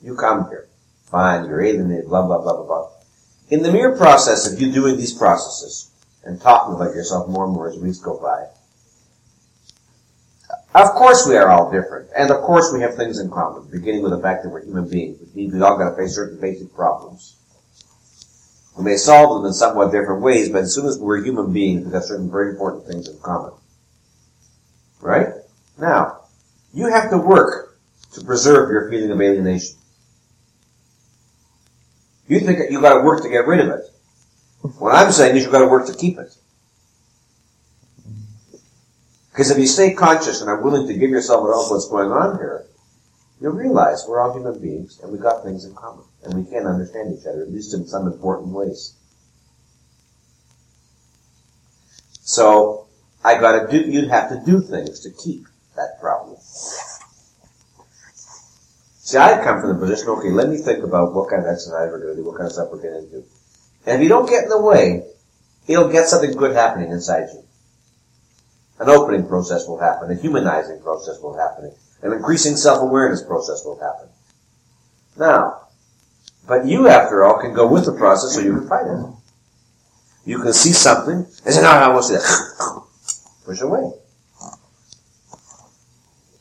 You come here. Fine, you're alienated, blah, blah, blah, blah, blah. In the mere process of you doing these processes and talking about yourself more and more as weeks go by, of course we are all different. And of course we have things in common, beginning with the fact that we're human beings, which means we all got to face certain basic problems. We may solve them in somewhat different ways, but as soon as we're human beings, we've got certain very important things in common. Right? Now, you have to work to preserve your feeling of alienation. You think that you got to work to get rid of it. What I'm saying is you've got to work to keep it. Because if you stay conscious and are willing to give yourself all what's going on here, you'll realize we're all human beings and we've got things in common. And we can understand each other, at least in some important ways. So, you'd have to do things to keep that problem. See, I come from the position, okay, let me think about what kind of exercise we're going to do, what kind of stuff we're going to do. And if you don't get in the way, it'll get something good happening inside you. An opening process will happen, a humanizing process will happen, an increasing self-awareness process will happen. Now, but you, after all, can go with the process or you can fight it. You can see something and say, no, I won't see that. Push away.